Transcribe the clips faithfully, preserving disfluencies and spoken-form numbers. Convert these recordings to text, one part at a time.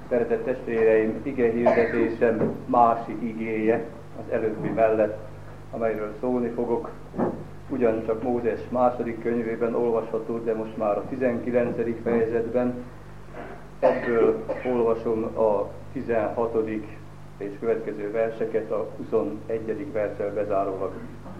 Szeretett testvéreim, ige hirdetésem másik igéje az előbbi mellett, amelyről szólni fogok. Ugyancsak Mózes második könyvében olvasható, de most már a tizenkilencedik fejezetben. Ebből olvasom a tizenhatodik és következő verseket, a huszonegyedik verssel bezárólag.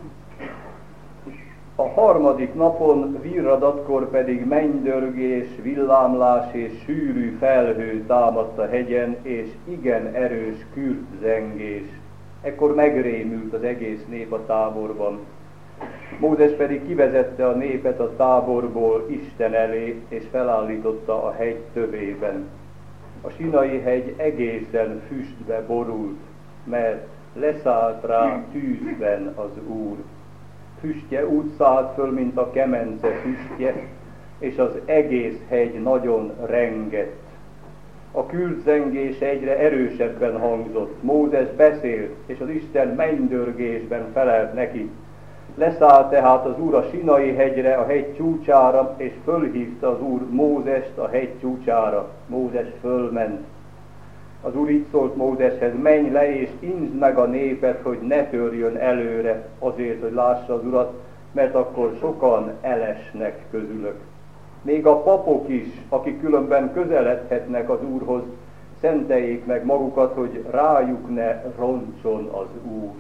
A harmadik napon virradatkor pedig mennydörgés, villámlás és sűrű felhő támadt a hegyen, és igen erős kürtzengés. Ekkor megrémült az egész nép a táborban. Mózes pedig kivezette a népet a táborból Isten elé, és felállította a hegy tövében. A Sinai hegy egészen füstbe borult, mert leszállt rá tűzben az Úr. Füstje úgy szállt föl, mint a kemence füstje, és az egész hegy nagyon rengett. A kürtzengés egyre erősebben hangzott. Mózes beszélt, és az Isten mennydörgésben felelt neki. Leszállt tehát az Úr a Sinai hegyre, a hegy csúcsára, és fölhívta az Úr Mózest a hegy csúcsára. Mózes fölment. Az Úr így szólt Mózeshez: menj le és intsd meg a népet, hogy ne törjön előre, azért, hogy lássa az Urat, mert akkor sokan elesnek közülök. Még a papok is, akik különben közeledhetnek az Úrhoz, szenteljék meg magukat, hogy rájuk ne roncson az Úr.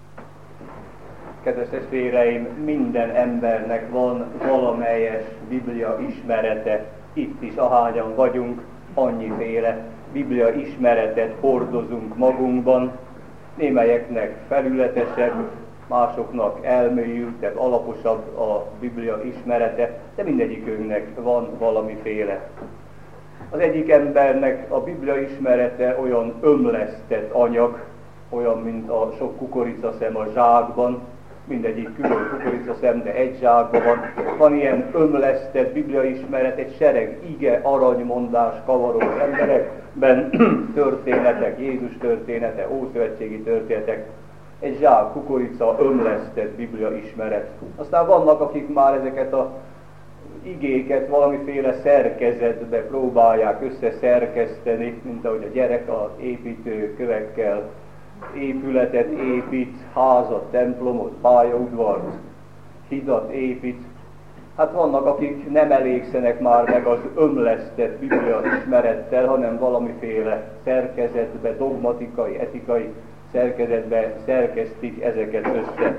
Kedves testvéreim, minden embernek van valamelyes Biblia ismerete. Itt is, ahányan vagyunk, annyiféle Biblia ismeretet hordozunk magunkban. Némelyeknek felületesebb, másoknak elmélyültebb, alaposabb a Biblia ismerete, de mindegyikünknek van valamiféle. Az egyik embernek a Biblia ismerete olyan ömlesztett anyag, olyan, mint a sok kukoricaszem a zsákban, mindegyik külön kukoricaszem, de egy zsákban van. Van ilyen ömlesztett Biblia ismeret, egy sereg ige, aranymondás kavaró emberekben, történetek, Jézus története, ószövetségi történetek, egy zsák kukorica ömlesztett Biblia ismeret. Aztán vannak, akik már ezeket a igéket valamiféle szerkezetbe próbálják összeszerkeszteni, mint ahogy a gyerek az építőkövekkel épületet épít, házat, templomot, pályaudvart, hidat épít. Hát vannak, akik nem elégszenek már meg az ömlesztett Biblia ismerettel, hanem valamiféle szerkezetbe, dogmatikai, etikai szerkezetbe szerkesztik ezeket össze.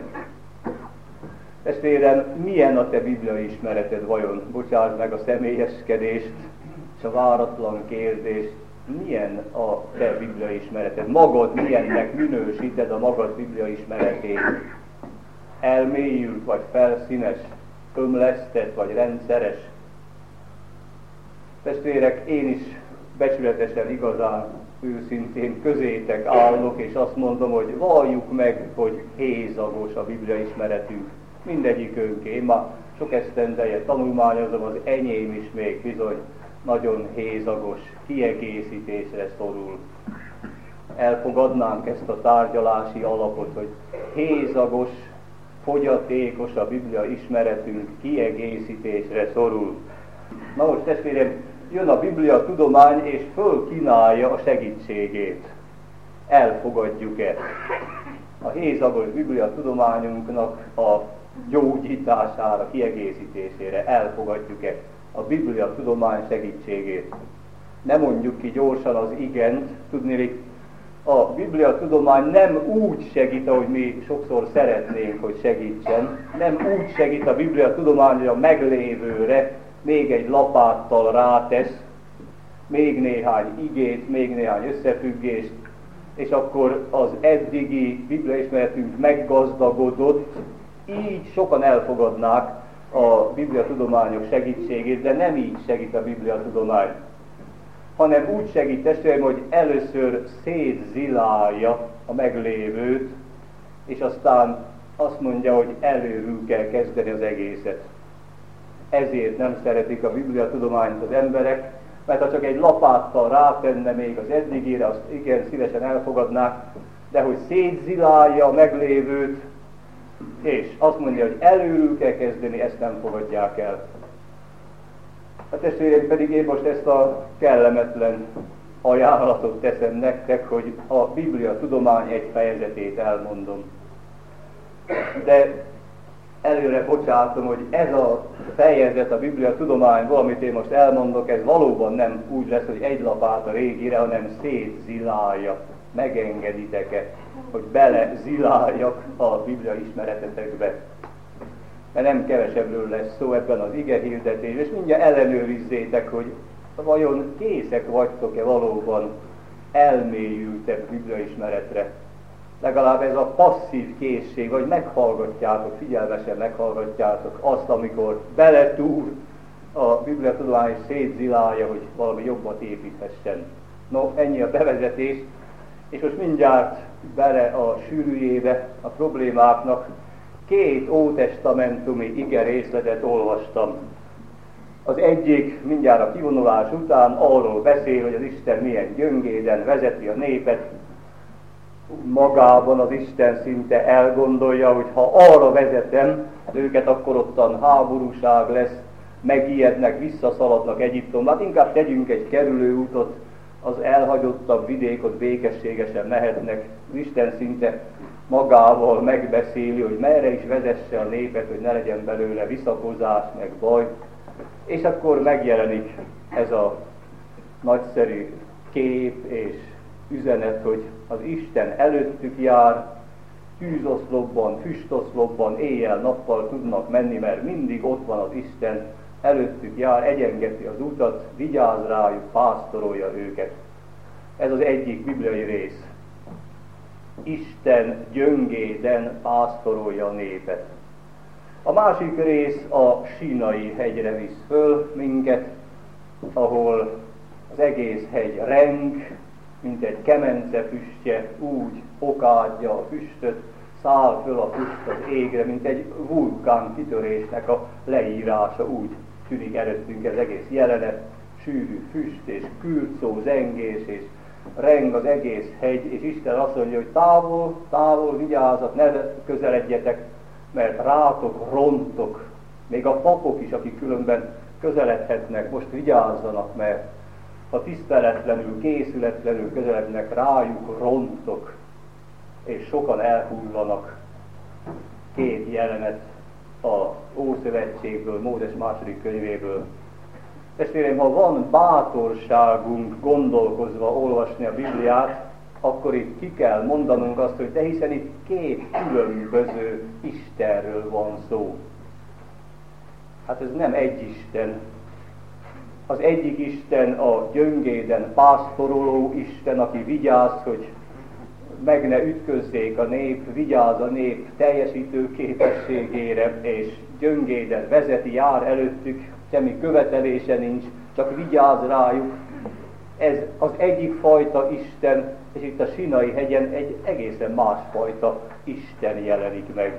Testvérem, milyen a te Biblia ismereted vajon? Bocsásd meg a személyeskedést és a váratlan kérdést. Milyen a te Biblia ismereted? Magad milyennek minősíted a magad Biblia ismeretét? Elmélyült vagy felszínes, ömlesztett vagy rendszeres? Testvérek, én is becsületesen, igazán, őszintén közétek állok, és azt mondom, hogy valljuk meg, hogy hézagos a Biblia ismeretünk. Mindegyikünk, én már sok esztendeje tanulmányozom, az enyém is még bizony nagyon hézagos, kiegészítésre szorul. Elfogadnánk ezt a tárgyalási alapot, hogy hézagos, fogyatékos a Biblia ismeretünk, kiegészítésre szorul. Na most, testvérem, jön a Biblia tudomány, és fölkínálja a segítségét. Elfogadjuk-e a hézagos Biblia tudományunknak a gyógyítására, kiegészítésére? Elfogadjuk-e a Biblia tudomány segítségét? Ne mondjuk ki gyorsan az igent, tudniillik, a Biblia tudomány nem úgy segít, ahogy mi sokszor szeretnénk, hogy segítsen. Nem úgy segít a Biblia tudomány, hogy a meglévőre még egy lapáttal rátesz, még néhány igét, még néhány összefüggést, és akkor az eddigi Biblia ismeretünk meggazdagodott, így sokan elfogadnák a Biblia tudományok segítségét, de nem így segít a Biblia tudomány, hanem úgy segít, testvéreim, hogy először szétzilálja a meglévőt, és aztán azt mondja, hogy előről kell kezdeni az egészet. Ezért nem szeretik a Biblia tudományt az emberek, mert ha csak egy lapáttal rátenne még az eddigére, azt igen szívesen elfogadnák, de hogy szétzilálja a meglévőt, és azt mondja, hogy előről kell kezdeni, ezt nem fogadják el. A testvéreim, pedig én most ezt a kellemetlen ajánlatot teszem nektek, hogy a Biblia tudomány egy fejezetét elmondom. De előre bocsátom, hogy ez a fejezet, a Biblia tudományból, amit én most elmondok, ez valóban nem úgy lesz, hogy egy lapát a régire, hanem szétzilálja. Megengeditek-e, hogy bele ziláljak a Biblia ismeretetekbe? Mert nem kevesebbről lesz szó ebben az ige hirdetésben, és mindjárt ellenőrizzétek, hogy vajon készek vagytok-e valóban elmélyültebb Biblia ismeretre. Legalább ez a passzív készség, hogy meghallgatjátok, figyelmesen meghallgatjátok azt, amikor beletúr a Biblia tudomány és szétzilálja, hogy valami jobbat építhessen. No, ennyi a bevezetés, és most mindjárt bele a sűrűjébe a problémáknak. Két ótestamentumi ige részletet olvastam. Az egyik mindjárt a kivonulás után arról beszél, hogy az Isten milyen gyöngéden vezeti a népet. Magában az Isten szinte elgondolja, hogy ha arra vezetem őket, akkor ottan háborúság lesz, megijednek, visszaszaladnak Egyiptomba. Hát inkább tegyünk egy kerülőútot, az elhagyottabb vidékot békességesen mehetnek. Az Isten szinte magával megbeszéli, hogy merre is vezesse a népet, hogy ne legyen belőle visszakozás, meg baj. És akkor megjelenik ez a nagyszerű kép és üzenet, hogy az Isten előttük jár, tűzoszlopban, füstoszlopban, éjjel-nappal tudnak menni, mert mindig ott van az Isten, előttük jár, egyengeti az utat, vigyáz rájuk, pásztorolja őket. Ez az egyik bibliai rész. Isten gyöngéden pásztorolja a népet. A másik rész a Sínai hegyre visz föl minket, ahol az egész hegy reng, mint egy kemence füstje, úgy okádja a füstöt, száll föl a füst az égre, mint egy vulkán kitörésnek a leírása, úgy tűnik előttünk ez egész jelenet, sűrű füst és kürcó, zengés és reng az egész hegy, és Isten azt mondja, hogy távol, távol, vigyázat, ne közeledjetek, mert rátok rontok, még a papok is, akik különben közeledhetnek, most vigyázzanak, mert ha tiszteletlenül, készületlenül közelednek, rájuk rontok, és sokan elhullanak. Két jelenet az Ószövetségből, Mózes második könyvéből. Testvérem, ha van bátorságunk gondolkozva olvasni a Bibliát, akkor itt ki kell mondanunk azt, hogy de hiszen itt két különböző Istenről van szó. Hát ez nem egy Isten. Az egyik Isten a gyöngéden pásztoroló Isten, aki vigyáz, hogy meg ne ütközzék a nép, vigyáz a nép teljesítő képességére, és gyöngéden vezeti, jár előttük, semmi követelése nincs, csak vigyáz rájuk. Ez az egyik fajta Isten, és itt a Sínai hegyen egy egészen másfajta Isten jelenik meg.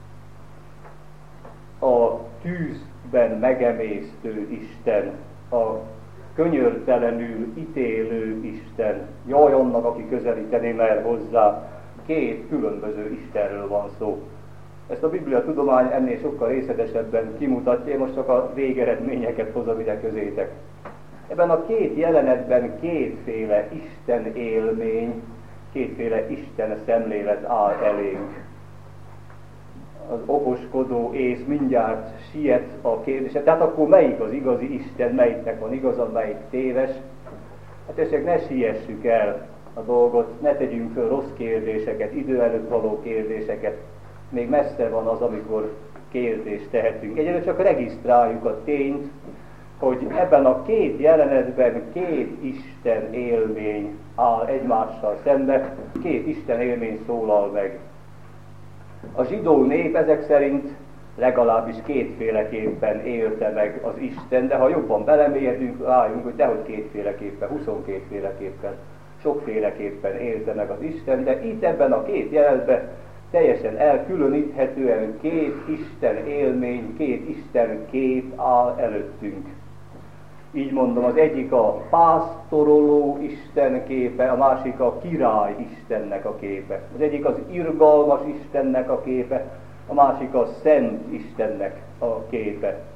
A tűzben megemésztő Isten, a könyörtelenül ítélő Isten, jaj annak, aki közelíteni mer hozzá, két különböző Istenről van szó. Ezt a Biblia tudomány ennél sokkal részletesebben kimutatja, én most csak a végeredményeket hozom ide közétek. Ebben a két jelenetben kétféle Isten élmény, kétféle Isten szemlélet áll elénk. Az okoskodó ész mindjárt siet a kérdése. Tehát akkor melyik az igazi Isten, melyiknek van igaza, melyik téves? Hát esetleg ne siessük el a dolgot, ne tegyünk föl rossz kérdéseket, idő előtt való kérdéseket. Még messze van az, amikor kérdést tehetünk. Egyelőre csak regisztráljuk a tényt, hogy ebben a két jelenetben két Isten élmény áll egymással szembe, két Isten élmény szólal meg. A zsidó nép ezek szerint legalábbis kétféleképpen élte meg az Isten, de ha jobban belemélyedünk, rájunk, hogy dehogy kétféleképpen, huszonkétféleképpen, sokféleképpen élte meg az Isten, de itt ebben a két jelenetben teljesen elkülöníthetően két Isten élmény, két Isten kép áll előttünk. Így mondom, az egyik a pásztoroló Isten képe, a másik a király Istennek a képe. Az egyik az irgalmas Istennek a képe, a másik a szent Istennek a képe.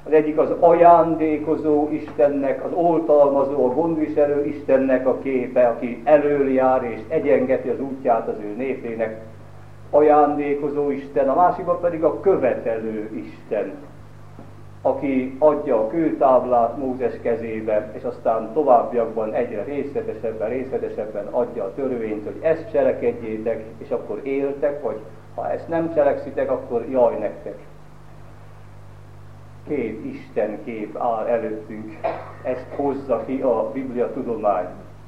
Az egyik az ajándékozó Istennek, az oltalmazó, a gondviselő Istennek a képe, aki elől jár és egyengeti az útját az ő népének. Ajándékozó Isten, a másikban pedig a követelő Isten, aki adja a kőtáblát Mózes kezébe, és aztán továbbiakban egyre részletesebben, részletesebben adja a törvényt, hogy ezt cselekedjétek, és akkor éltek, vagy ha ezt nem cselekszitek, akkor jaj nektek. Két Isten kép áll előttünk, ezt hozza ki a Biblia tudomány.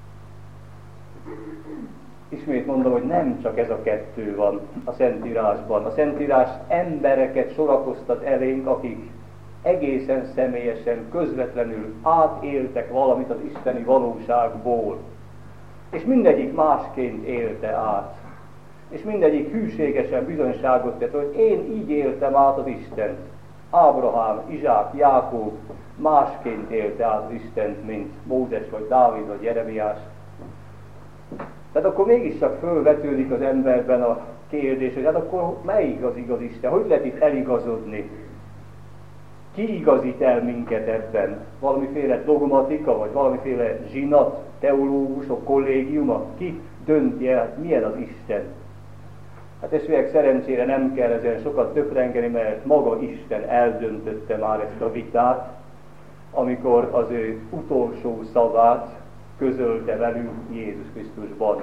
Ismét mondom, hogy nem csak ez a kettő van a Szentírásban. A Szentírás embereket sorakoztat elénk, akik egészen személyesen, közvetlenül átéltek valamit az isteni valóságból. És mindegyik másként élte át. És mindegyik hűségesen bizonyságot tett, hogy én így éltem át az Istent. Ábrahám, Izsák, Jákob másként élte át az Istent, mint Mózes, vagy Dávid, vagy Jeremiás. Tehát akkor mégiscsak fölvetődik az emberben a kérdés, hogy hát akkor melyik az igaz Isten? Hogy lehet itt eligazodni? Ki igazít el minket ebben? Valamiféle dogmatika, vagy valamiféle zsinat, teológusok, kollégiuma? Ki dönti el, milyen az Isten? Hát testvérek, szerencsére nem kell ezen sokat töprengeni, mert maga Isten eldöntötte már ezt a vitát, amikor az ő utolsó szavát közölte velünk Jézus Krisztusban.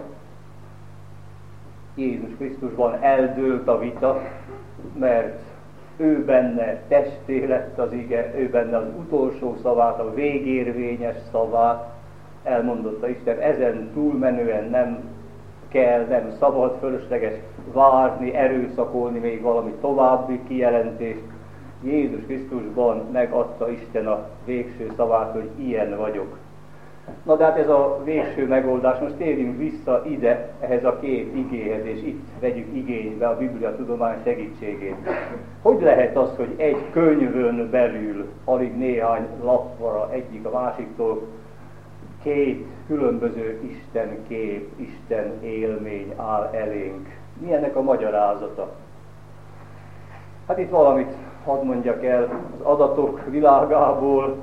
Jézus Krisztusban eldőlt a vita, mert ő benne testé lett az ige, ő benne az utolsó szavát, a végérvényes szavát elmondotta Isten. Ezen túlmenően nem kell, nem szabad, fölösleges várni, erőszakolni még valami további kijelentést. Jézus Krisztusban megadta Isten a végső szavát, hogy ilyen vagyok. Na de hát ez a végső megoldás, most térjünk vissza ide, ehhez a két igéhez, és itt vegyük igénybe a Biblia tudomány segítségét. Hogy lehet az, hogy egy könyvön belül, alig néhány lapra egyik a másiktól, két különböző Isten kép, Isten élmény áll elénk? Mi ennek a magyarázata? Hát itt valamit hadd mondjak el az adatok világából.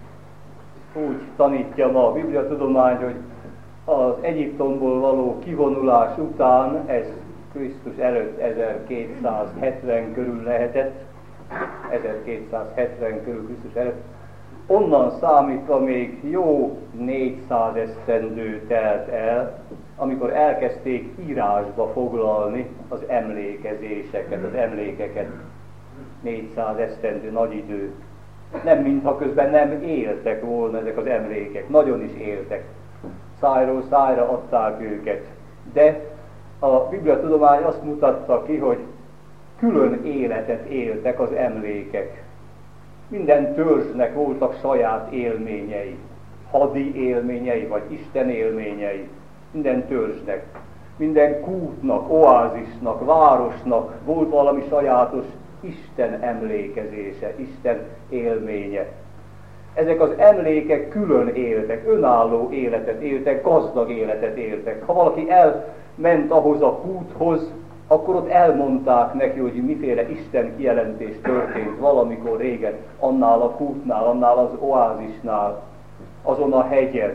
Úgy tanítja ma a Biblia tudomány, hogy az Egyiptomból való kivonulás után, ez Krisztus előtt ezerkétszázhetven körül lehetett, ezerkétszázhetven körül Krisztus előtt, onnan számítva még jó négyszáz esztendő telt el, amikor elkezdték írásba foglalni az emlékezéseket, az emlékeket. négyszáz esztendő nagy idő. Nem mintha közben nem éltek volna ezek az emlékek, nagyon is éltek. Szájról szájra adták őket. De a Biblia tudomány azt mutatta ki, hogy külön életet éltek az emlékek. Minden törzsnek voltak saját élményei, hadi élményei, vagy Isten élményei. Minden törzsnek, minden kútnak, oázisnak, városnak volt valami sajátos Isten emlékezése, Isten élménye. Ezek az emlékek külön éltek, önálló életet éltek, gazdag életet éltek. Ha valaki elment ahhoz a kúthoz, akkor ott elmondták neki, hogy miféle Isten kijelentés történt valamikor régen, annál a kútnál, annál az oázisnál, azon a hegyen.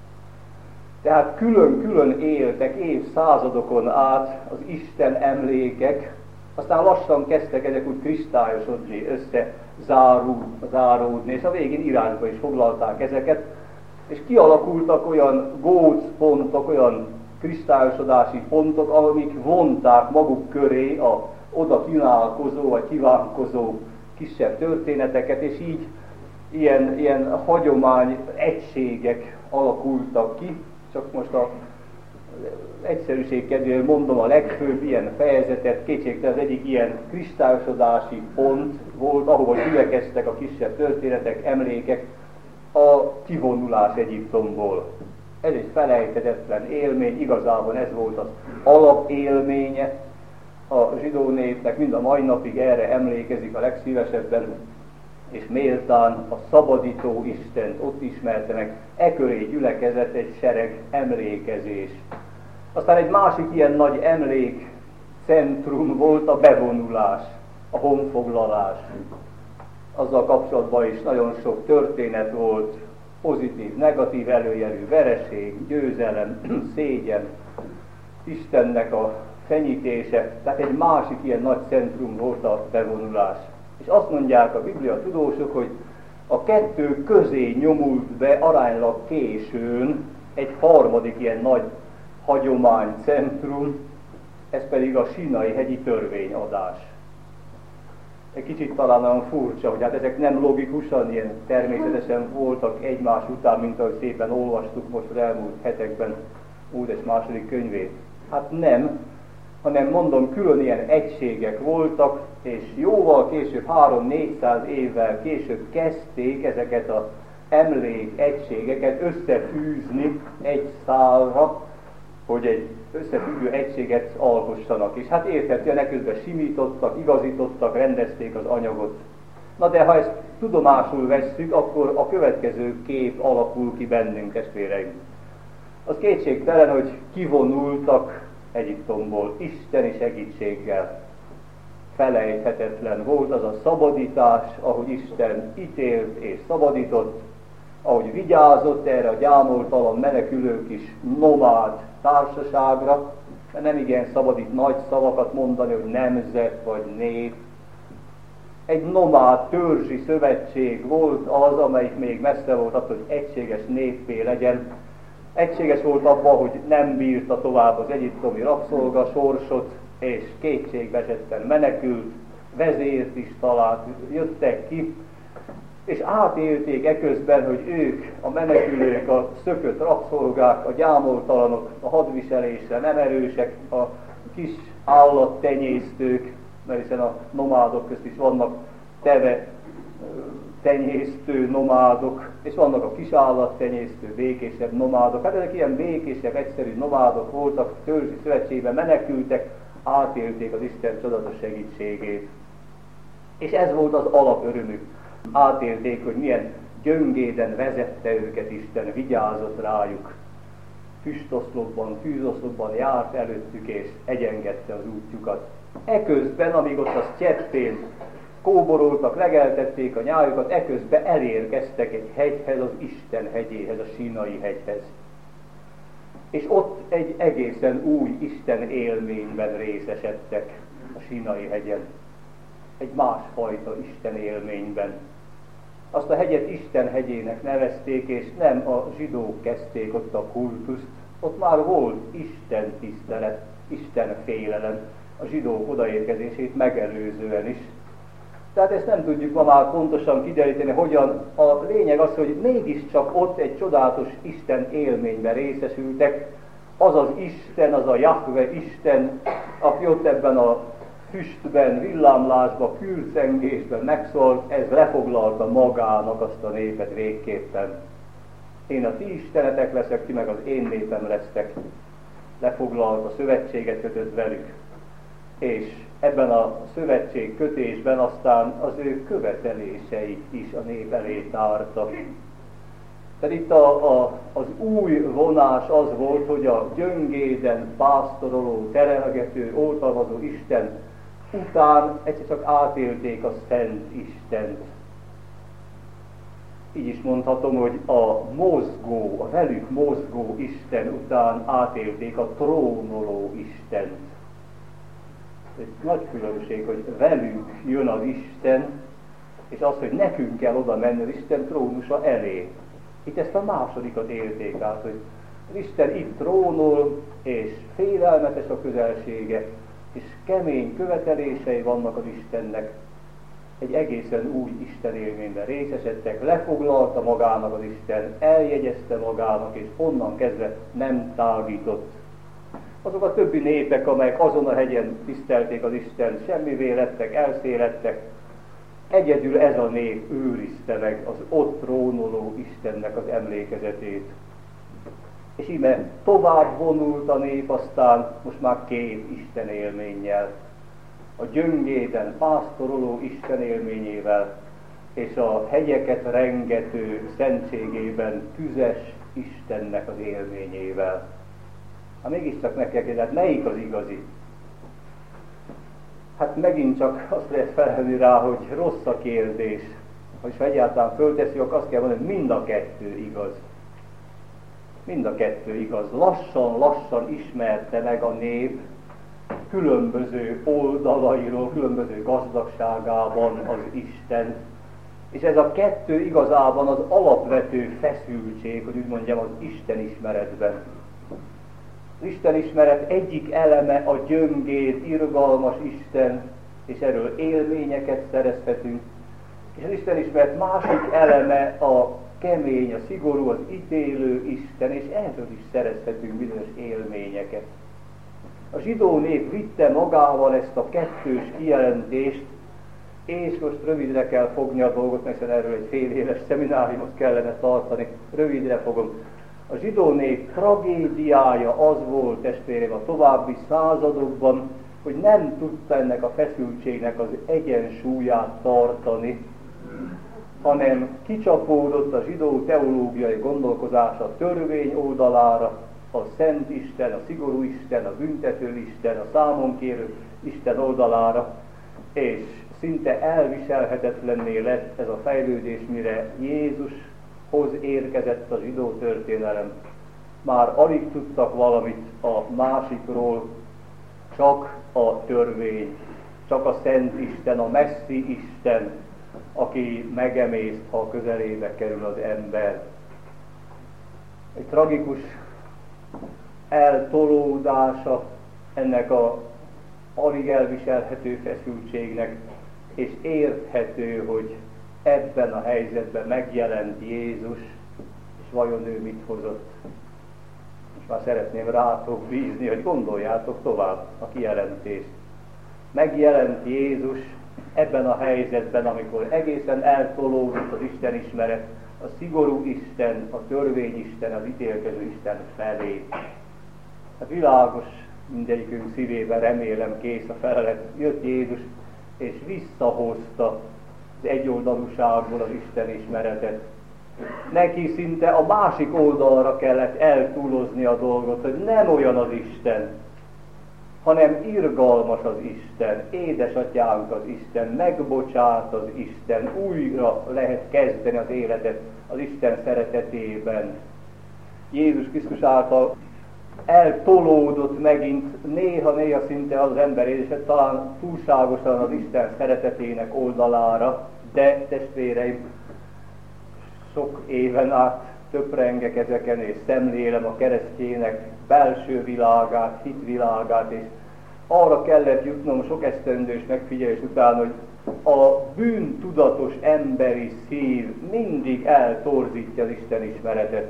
Tehát külön-külön éltek évszázadokon át az Isten emlékek, aztán lassan kezdtek ezek úgy kristályosodni, összezáródni, és a végén írásba is foglalták ezeket, és kialakultak olyan gócpontok, olyan kristályosodási pontok, amik vonták maguk köré a oda kínálkozó vagy kívánkozó kisebb történeteket, és így ilyen, ilyen hagyomány egységek alakultak ki. Csak most a egyszerűség kedvéért mondom a legfőbb ilyen fejezetet, kétségtelen az egyik ilyen kristályosodási pont volt, ahova gyülekeztek a kisebb történetek, emlékek, a kivonulás Egyiptomból. Ez egy felejthetetlen élmény, igazából ez volt az alapélménye a zsidó népnek, mind a mai napig erre emlékezik a legszívesebben, és méltán a szabadító Istent ott ismerte meg, e köré gyülekezett egy sereg emlékezés. Aztán egy másik ilyen nagy emlékcentrum volt a bevonulás, a honfoglalás. azzal kapcsolatban is nagyon sok történet volt, pozitív, negatív előjelű, vereség, győzelem, szégyen, Istennek a fenyítése, tehát egy másik ilyen nagy centrum volt a bevonulás. És azt mondják a Biblia tudósok, hogy a kettő közé nyomult be aránylag későn egy harmadik ilyen nagy hagyománycentrum, ez pedig a sínai hegyi törvényadás. Egy kicsit talán olyan furcsa, hogy hát ezek nem logikusan, ilyen természetesen voltak egymás után, mint ahogy szépen olvastuk most az elmúlt hetekben Mózes második könyvét. Hát nem, hanem mondom, külön ilyen egységek voltak, és jóval később, három-négyszáz évvel később kezdték ezeket az emlék egységeket összefűzni egy szálra, hogy egy összefüggő egységet alkossanak. És hát érthetően eközben simítottak, igazítottak, rendezték az anyagot. Na de ha ezt tudomásul vesszük, akkor a következő kép alakul ki bennünk, testvéreim. Az kétségtelen, hogy kivonultak Egyiptomból isteni segítséggel. Felejthetetlen volt az a szabadítás, ahogy Isten ítélt és szabadított, ahogy vigyázott erre a gyámoltalan menekülő kis nomád társaságra, mert nem igen szabad itt nagy szavakat mondani, hogy nemzet vagy nép. Egy nomád törzsi szövetség volt az, amelyik még messze volt attól, hogy egységes néppé legyen. Egységes volt abban, hogy nem bírta tovább az egyiptomi rabszolga sorsot, és kétségbeesetten menekült, vezért is talált, jöttek ki, és átélték eközben, hogy ők, a menekülők, a szökött rabszolgák, a gyámoltalanok, a hadviselésre nem erősek, a kis állattenyésztők, mert hiszen a nomádok közt is vannak teve tenyésztő nomádok, és vannak a kis állattenyésztő, békésebb nomádok. Hát ezek ilyen békésebb, egyszerű nomádok voltak, törzsi szövetségben menekültek, átélték az Isten csodatos segítségét. És ez volt az alapörömük. Átélték, hogy milyen gyöngéden vezette őket Isten, vigyázott rájuk. Füstoszlopban, tűzoszlopban járt előttük, és egyengedte az útjukat. Eközben, amíg ott a sztyeppén kóboroltak, legeltették a nyájukat, eközben elérkeztek egy hegyhez, az Isten hegyéhez, a Sínai hegyhez. És ott egy egészen új Isten élményben részesedtek a Sínai hegyen. Egy másfajta Isten élményben. Azt a hegyet Isten hegyének nevezték, és nem a zsidók kezdték ott a kultuszt. Ott már volt Isten tisztelet, Isten félelem, a zsidók odaérkezését megelőzően is. Tehát ezt nem tudjuk ma már pontosan kideríteni, hogyan. A lényeg az, hogy mégiscsak ott egy csodálatos Isten élményben részesültek. Az az Isten, az a Jahve Isten, aki ott ebben a füstben, villámlásban, kürcengésben megszólt, ez lefoglalta magának azt a népet végképpen. Én a ti istenetek leszek, ti meg az én népem lesztek. Lefoglalta, szövetséget kötött velük. És ebben a szövetség kötésben aztán az ő követeléseit is a nép elé tárta. Tehát itt a, a, az új vonás az volt, hogy a gyöngéden pásztoroló, terelgető, oltalmazó Isten után egyszer csak átélték a Szent Istent. Így is mondhatom, hogy a mozgó, a velük mozgó Isten után átélték a trónoló Istent. Egy nagy különbség, hogy velünk jön az Isten, és az, hogy nekünk kell oda menni az Isten trónusa elé. Itt ezt a másodikat élték át, hogy az Isten itt trónol, és félelmetes a közelsége, és kemény követelései vannak az Istennek. Egy egészen új Isten élményben részesedtek, lefoglalta magának az Isten, eljegyezte magának, és onnan kezdve nem tágított. Azok a többi népek, amelyek azon a hegyen tisztelték az Istent, semmivé lettek, elszélettek, egyedül ez a nép őrizte meg az ott trónoló Istennek az emlékezetét. És íme tovább vonult a nép aztán, most már két Isten élménnyel. A gyöngéden pásztoroló Isten élményével, és a hegyeket rengető szentségében tüzes Istennek az élményével. Ha mégiscsak meg kell kérdezni, melyik az igazi? Hát megint csak azt lehet felelni rá, hogy rossz a kérdés. ha is egyáltalán fölteszi, akkor azt kell mondani, hogy mind a kettő igaz. Mind a kettő igaz. Lassan-lassan ismerte meg a nép különböző oldalairól, különböző gazdagságában az Isten. És ez a kettő igazában az alapvető feszültség, hogy úgy mondjam, az Isten ismeretben. Az Isten ismeret egyik eleme a gyöngér, irgalmas Isten, és erről élményeket szerezhetünk. És az Isten ismeret másik eleme a kemény, a szigorú, az ítélő Isten, és erről is szerezhetünk bizonyos élményeket. A zsidó nép vitte magával ezt a kettős kijelentést, és most rövidre kell fogni a dolgot, mert erről egy fél éves szemináriumot kellene tartani, rövidre fogom. A zsidó nép tragédiája az volt, testvérem, a további századokban, hogy nem tudta ennek a feszültségnek az egyensúlyát tartani, hanem kicsapódott a zsidó teológiai gondolkozás a törvény oldalára, a Szent Isten, a szigorú Isten, a büntető Isten, a számonkérő Isten oldalára, és szinte elviselhetetlenné lett ez a fejlődés, mire Jézushoz érkezett a zsidó történelem. Már alig tudtak valamit a másikról, csak a törvény, csak a Szent Isten, a messzi Isten, aki megemészt, ha a közelébe kerül az ember. Egy tragikus eltolódása ennek a alig elviselhető feszültségnek, és érthető, hogy ebben a helyzetben megjelent Jézus, és vajon ő mit hozott. És már szeretném rátok bízni, hogy gondoljátok tovább a kijelentést. Megjelent Jézus ebben a helyzetben, amikor egészen eltolódott az Isten ismeret, a szigorú Isten, a törvényisten, az ítélkező Isten felé. Hát világos mindegyikünk szívében, remélem, kész a felelet. Jött Jézus, és visszahozta az egyoldalúságból az Isten ismeretet. Neki szinte a másik oldalra kellett eltúlozni a dolgot, hogy nem olyan az Isten, hanem irgalmas az Isten, édesatyánk az Isten, megbocsát az Isten, újra lehet kezdeni az életet az Isten szeretetében. Jézus Krisztus által eltolódott megint néha-néha szinte az ember, és talán túlságosan az Isten szeretetének oldalára, de testvéreim, sok éven át töprengek ezeken, és szemlélem a keresztjének belső világát, hitvilágát, és arra kellett jutnom sok esztendős megfigyelés után, hogy a bűntudatos emberi szív mindig eltorzítja az Isten ismeretet.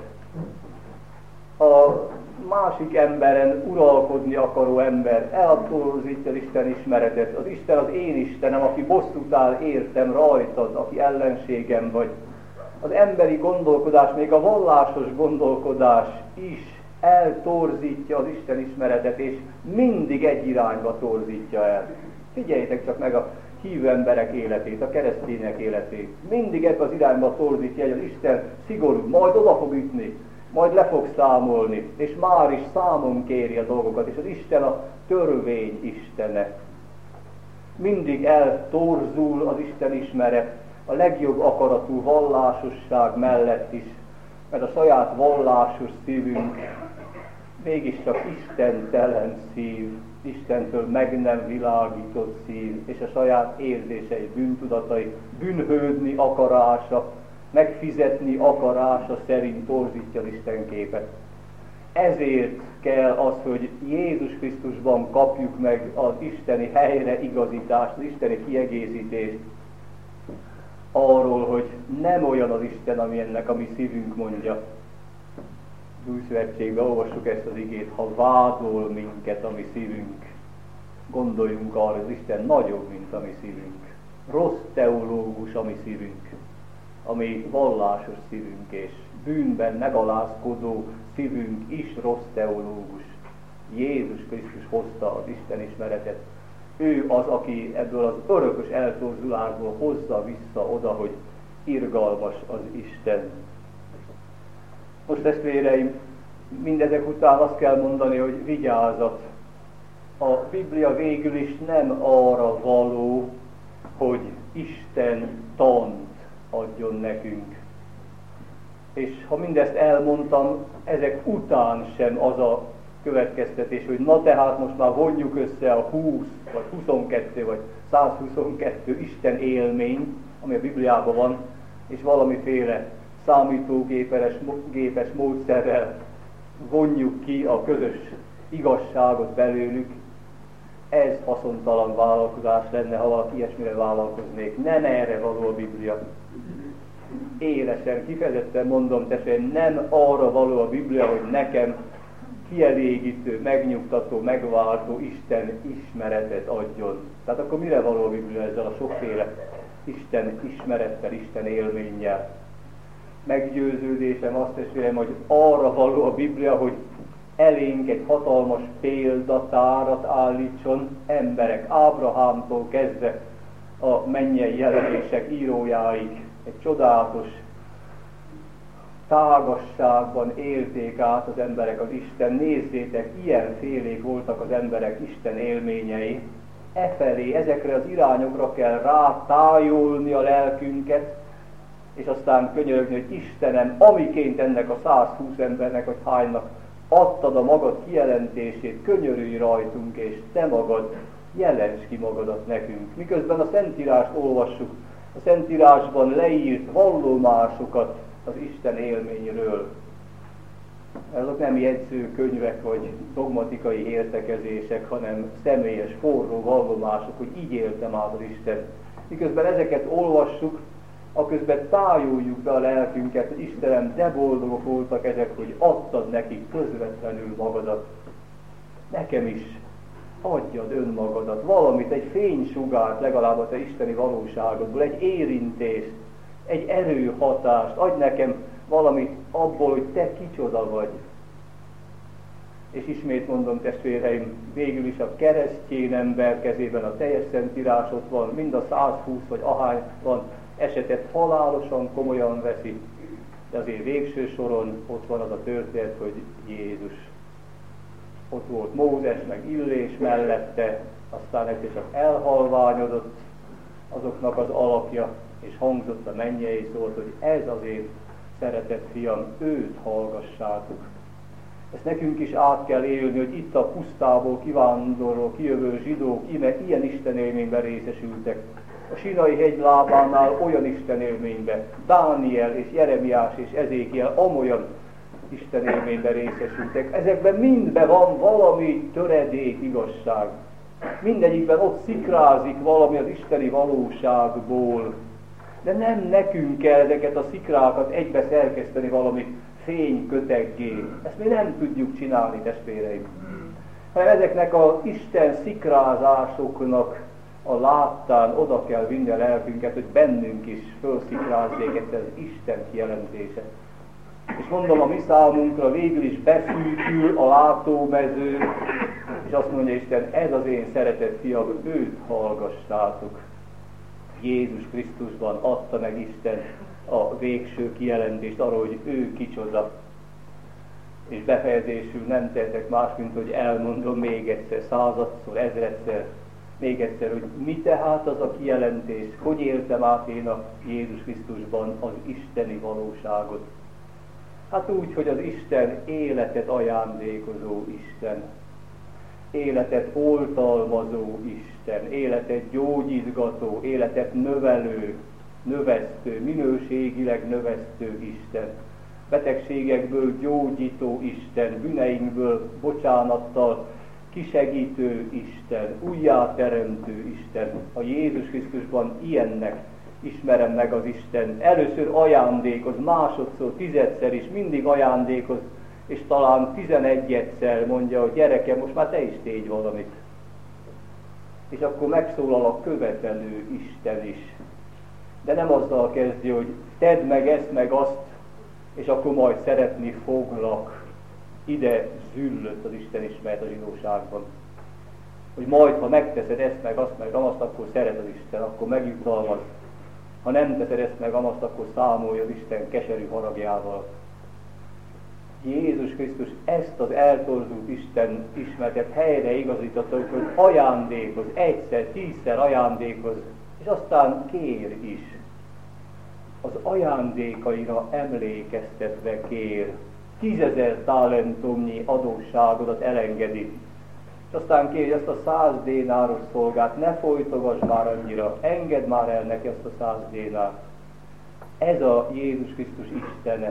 A másik emberen uralkodni akaró ember eltorzítja az Isten ismeretet. Az Isten az én Istenem, aki bosszút áll értem rajtad, aki ellenségem vagy. Az emberi gondolkodás, még a vallásos gondolkodás is eltorzítja az Isten ismeretet, és mindig egy irányba torzítja el. Figyeljétek csak meg a hívő emberek életét, a keresztények életét. Mindig ebbe az irányba torzítja, hogy az Isten szigorú, majd oda fog ütni, majd le fog számolni, és már is számon kéri a dolgokat, és az Isten a törvény istene. Mindig eltorzul az Isten ismeret, a legjobb akaratú vallásosság mellett is, mert a saját vallásos szívünk mégiscsak istentelen szív, Istentől meg nem világított szív, és a saját érzései, bűntudatai, bűnhődni akarása, megfizetni akarása szerint torzítja az Isten képet. Ezért kell az, hogy Jézus Krisztusban kapjuk meg az isteni helyreigazítást, az isteni kiegészítést arról, hogy nem olyan az Isten, ami ennek a mi szívünk mondja. Az Új Szövetségben olvassuk ezt az igét, ha vádol minket a mi szívünk, gondoljunk arra, hogy az Isten nagyobb, mint a mi szívünk. Rossz teológus a mi szívünk, a mi vallásos szívünk, és bűnben megalázkodó szívünk is rossz teológus. Jézus Krisztus hozta az Isten ismeretet. Ő az, aki ebből az örökös eltorzulásból hozza vissza oda, hogy irgalmas az Isten. Most testvéreim, mindezek után azt kell mondani, hogy vigyázat. A Biblia végül is nem arra való, hogy Isten tant adjon nekünk. És ha mindezt elmondtam, ezek után sem az a következtetés, hogy na tehát most már vonjuk össze a húsz, vagy huszonkettő, vagy százhuszonkettő Isten élményt, ami a Bibliában van, és valamiféle számítógépes gépes módszerrel vonjuk ki a közös igazságot belőlük. Ez haszontalan vállalkozás lenne, ha valaki ilyesmire vállalkoznék. Nem erre való a Biblia. Élesen, kifejezetten mondom, testvérem, nem arra való a Biblia, hogy nekem kielégítő, megnyugtató, megváltó Isten ismeretet adjon. Tehát akkor mire való a Biblia ezzel a sokféle Isten ismerettel, Isten élménnyel? Meggyőződésem azt, testvérem, hogy arra való a Biblia, hogy elénk egy hatalmas példatárat állítson emberek, Ábrahámtól kezdve a mennyei jelenések írójáig. Egy csodálatos tágasságban élték át az emberek az Isten. Nézzétek, ilyenfélék voltak az emberek Isten élményei. Efelé, ezekre az irányokra kell rátájolni a lelkünket, és aztán könyörögni, hogy Istenem, amiként ennek a százhúsz embernek, vagy hánynak adtad a magad kijelentését, könyörülj rajtunk, és te magad jelents ki magadat nekünk. Miközben a Szentírást olvassuk, a Szentírásban leírt vallomásokat az Isten élményről. Ezek nem jegyzőkönyvek vagy dogmatikai értekezések, hanem személyes, forró vallomások, hogy így éltem át az Isten. Miközben ezeket olvassuk, aközben tájoljuk be a lelkünket, hogy Istenem, de boldogok voltak ezek, hogy adtad nekik közvetlenül magadat. Nekem is adjad önmagadat, valamit, egy fénysugárt legalább a te isteni valóságodból, egy érintést, egy erőhatást, adj nekem valamit abból, hogy te kicsoda vagy. És ismét mondom, testvéreim, végül is a keresztény ember kezében a teljes Szentírás ott van, mind a százhúsz vagy ahány van esetet halálosan komolyan veszi, de azért végső soron ott van az a történet, hogy Jézus. Ott volt Mózes, meg Illés mellette, aztán egyszer csak elhalványodott azoknak az alakja, és hangzott a mennyei szót, hogy ez az én szeretett fiam, őt hallgassátok. Ezt nekünk is át kell élni, hogy itt a pusztából kivándorló, kijövő zsidók íme ilyen Isten élményben részesültek. A Sinai hegy lábánál olyan Isten élményben, Dániel és Jeremiás és Ezékiel amolyan Isten élményben részesültek. Ezekben mindben van valami töredék igazság. Mindegyikben ott szikrázik valami az isteni valóságból. De nem nekünk kell ezeket a szikrákat egybe szerkeszteni valami fényköteggé. Ezt mi nem tudjuk csinálni, testvéreim. Hanem ezeknek az Isten szikrázásoknak a láttán oda kell vinni a lelkünket, hogy bennünk is fölszikrázzék ezt az Isten kijelentése. És mondom, a mi számunkra végül is beszűkül a látómező, és azt mondja Isten, ez az én szeretett fiam, őt hallgassátok. Jézus Krisztusban adta meg Isten a végső kijelentést arról, hogy ő kicsoda. És befejezésül nem tehetek más, mint hogy elmondom még egyszer, századszor, ezredszer, még egyszer, hogy mi tehát az a kijelentés, hogy éltem át én a Jézus Krisztusban az isteni valóságot. Hát úgy, hogy az Isten életet ajándékozó Isten, életet oltalmazó Isten, életet gyógyítgató, életet növelő, növesztő, minőségileg növesztő Isten, betegségekből gyógyító Isten, bűneinkből bocsánattal kisegítő Isten, újjáteremtő Isten. A Jézus Krisztusban ilyennek ismerem meg az Isten. Először ajándékoz, másodszor, tizedszer is mindig ajándékoz, és talán tizenegyedszer mondja, hogy gyerekem, most már te is tégy valamit. És akkor megszólal a követelő Isten is. De nem azzal kezdi, hogy tedd meg ezt, meg azt, és akkor majd szeretni foglak. Ide züllött az Isten ismeret a zsidóságban. Hogy majd, ha megteszed ezt, meg azt, meg azt, akkor szeret az Isten, akkor megjutalmaz. Ha nem teszed ezt, meg azt, akkor számolja az Isten keserű haragjával. Jézus Krisztus ezt az eltorzult Isten ismeretet helyre igazította, hogy ajándékoz, egyszer, tízszer ajándékoz, és aztán kér is. az ajándékaira emlékeztetve kér, tízezer talentumnyi adósságodat elengedi. És aztán kér, ezt a száz dénáros szolgát, ne folytogass már annyira, engedd már el neki azt a száz dénárt. Ez a Jézus Krisztus Istene.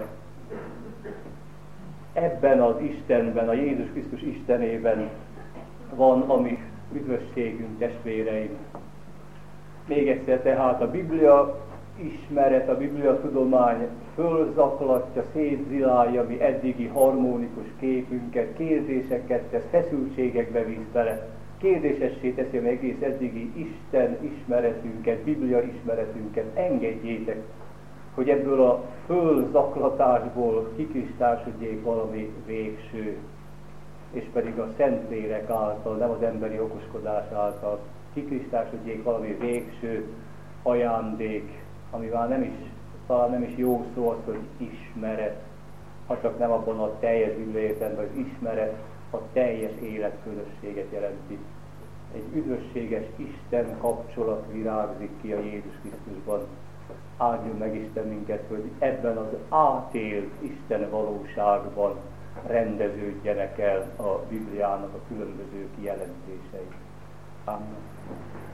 Ebben az Istenben, a Jézus Krisztus Istenében van a mi üdvösségünk, testvéreim. Még egyszer tehát a Biblia ismeret, a Biblia tudomány fölzaklatja, szétzilálja mi eddigi harmonikus képünket, kérdéseket tesz, feszültségekbe visz bele, kérdésessé teszi a egész eddigi Isten ismeretünket, Biblia ismeretünket. Engedjétek, hogy ebből a fölzaklatásból kikristályosodjék valami végső, és pedig a Szentlélek által, nem az emberi okoskodás által kikristályosodjék valami végső ajándék, ami már nem is, talán nem is jó szó az, hogy ismeret, ha csak nem abban a teljes bibliai értelemben, az ismeret a teljes életközösséget jelenti. Egy üdvösséges Isten kapcsolat virágzik ki a Jézus Krisztusban. Áldjon meg Isten minket, hogy ebben az átélt Isten valóságban rendeződjenek el a Bibliának a különböző kijelentései. Amen.